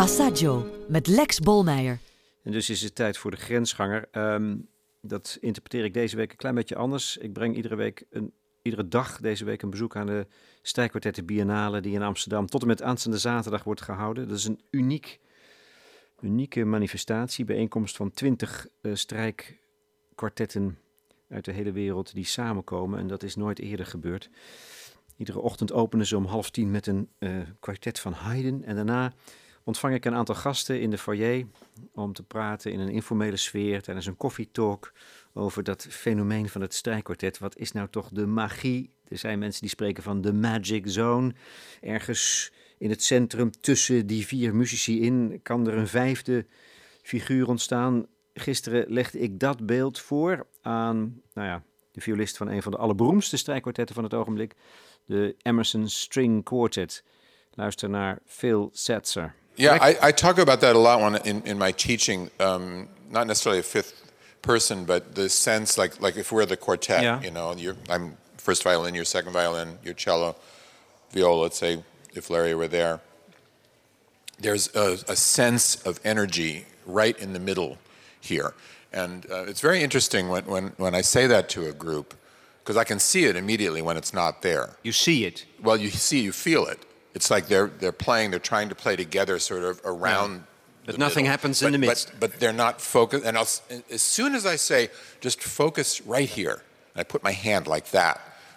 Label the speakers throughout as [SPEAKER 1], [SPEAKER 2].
[SPEAKER 1] Passaggio met Lex Bolmeijer.
[SPEAKER 2] En dus is het tijd voor de grensganger. Dat interpreteer ik deze week een klein beetje anders. Ik breng iedere dag deze week een bezoek aan de strijkkwartetten Biennale die in Amsterdam tot en met aanstaande zaterdag wordt gehouden. Dat is een unieke manifestatie, bijeenkomst van 20 strijkkwartetten uit de hele wereld die samenkomen. En dat is nooit eerder gebeurd. Iedere ochtend openen ze om 9:30 met een kwartet van Haydn. En daarna ontvang ik een aantal gasten in de foyer om te praten in een informele sfeer tijdens een koffietalk over dat fenomeen van het strijkkwartet. Wat is nou toch de magie? Er zijn mensen die spreken van de magic zone. Ergens in het centrum tussen die 4 muzici in kan er een 5e figuur ontstaan. Gisteren legde ik dat beeld voor aan de violist van een van de allerberoemdste strijkkwartetten van het ogenblik, de Emerson String Quartet. Luister naar Phil Setzer.
[SPEAKER 3] Yeah, I talk about that a lot in my teaching. Not necessarily a 5th person, but the sense like if we're the quartet,
[SPEAKER 2] Yeah.
[SPEAKER 3] I'm first violin, you're second violin, you're cello, viola. Let's say if Larry were there. There's a sense of energy right in the middle here, and it's very interesting when I say that to a group, because I can see it immediately when it's not there.
[SPEAKER 2] You see it.
[SPEAKER 3] Well, you feel it. It's like they're trying to play together sort of around.
[SPEAKER 2] Yeah. But nothing happens in the midst.
[SPEAKER 3] But they're not focused. And as soon as I say, just focus right here, and I put my hand like that,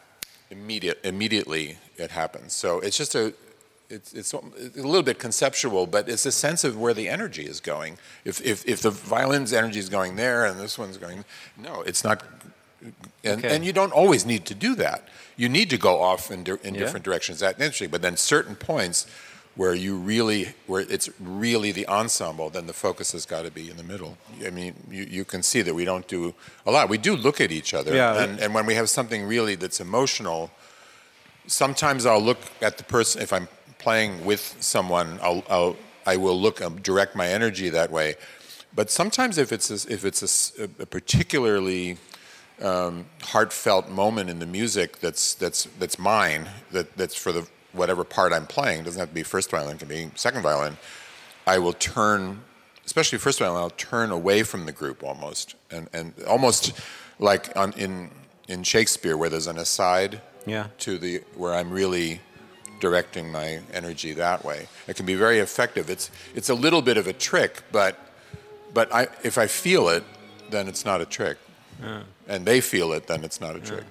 [SPEAKER 3] immediately it happens. So it's just it's a little bit conceptual, but it's a sense of where the energy is going. If the violin's energy is going there and this one's going, no, it's not. And you don't always need to do that. You need to go off in different directions. That's interesting. But then certain points where it's really the ensemble, then the focus has got to be in the middle. I mean, you can see that we don't do a lot. We do look at each other. Yeah. And when we have something really that's emotional, sometimes I'll look at the person. If I'm playing with someone, I will direct my energy that way. But sometimes if it's a particularly heartfelt moment in the music that's mine, that's for the whatever part I'm playing. It doesn't have to be first violin, it can be second violin. I will turn, especially first violin, I'll turn away from the group almost, and almost like in Shakespeare where there's an aside where I'm really directing my energy that way. It can be very effective. It's a little bit of a trick, but if I feel it, then it's not a trick. And they feel it, then it's not a trick.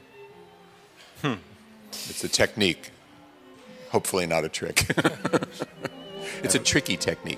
[SPEAKER 3] It's a technique. Hopefully not a trick. It's a tricky technique.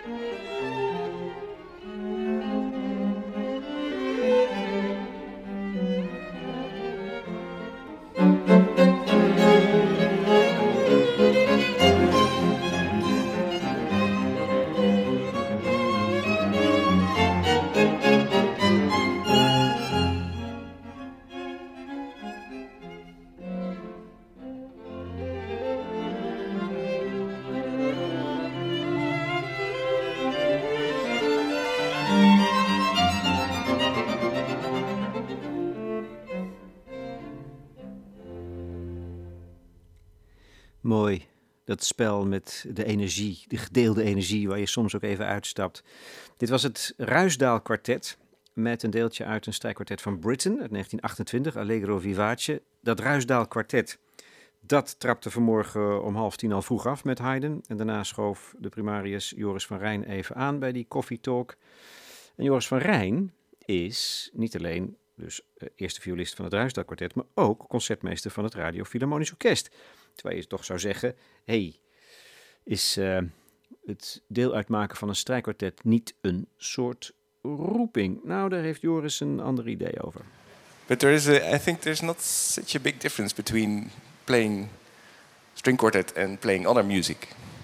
[SPEAKER 2] Mooi, dat spel met de energie, de gedeelde energie waar je soms ook even uitstapt. Dit was het Ruisdaal Kwartet met een deeltje uit een strijkkwartet van Britten uit 1928, Allegro Vivace. Dat Ruisdaal Kwartet, dat trapte vanmorgen om 9:30 al vroeg af met Haydn. En daarna schoof de primarius Joris van Rijn even aan bij die koffietalk. En Joris van Rijn is niet alleen dus eerste violist van het Ruisdaal Kwartet, maar ook concertmeester van het Radio Philharmonisch Orkest. Terwijl je toch zou zeggen, is het deel uitmaken van een strijkkwartet niet een soort roeping? Nou, daar heeft Joris een ander idee over.
[SPEAKER 4] But I think there's not such a big difference between playing string quartet and playing other music.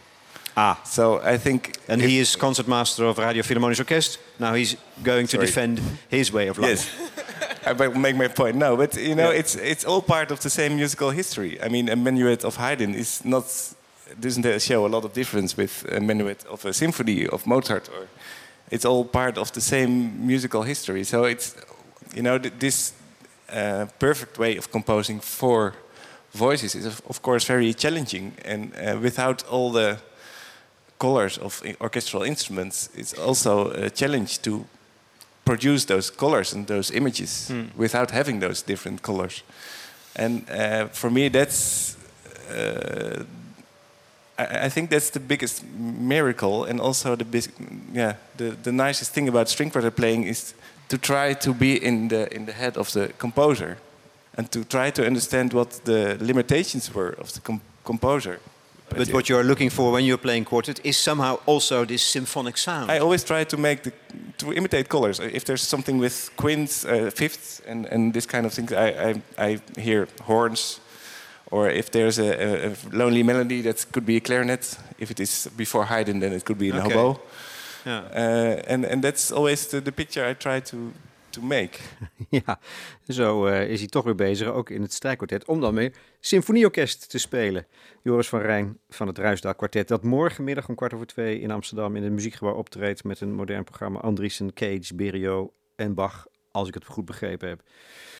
[SPEAKER 4] So I think...
[SPEAKER 2] And he is concertmaster of Radio Philharmonisch Orkest. Now he's going to defend his way of life.
[SPEAKER 4] Yes. I will make my point now, but you know, it's all part of the same musical history. I mean, a minuet of Haydn doesn't show a lot of difference with a minuet of a symphony of Mozart, or it's all part of the same musical history. So it's, you know, this perfect way of composing for voices is of course very challenging, and without all the colors of orchestral instruments, it's also a challenge to produce those colors and those images without having those different colors. And for me, that's I think that's the biggest miracle, and also the nicest thing about string quartet playing is to try to be in the head of the composer, and to try to understand what the limitations were of the composer.
[SPEAKER 2] But what you're looking for when you're playing quartet is somehow also this symphonic sound.
[SPEAKER 4] I always try to imitate colors. If there's something with quints, fifths, and this kind of things, I hear horns. Or if there's a lonely melody, that could be a clarinet. If it is before Haydn, then it could be a hobo. Yeah. And that's always the picture I try to make.
[SPEAKER 2] Ja, zo is hij toch weer bezig, ook in het strijkkwartet, om dan weer symfonieorkest te spelen. Joris van Rijn van het Ruisdaal Kwartet, dat morgenmiddag om 2:15 in Amsterdam in het Muziekgebouw optreedt met een modern programma. Andriessen, Cage, Berio en Bach, als ik het goed begrepen heb.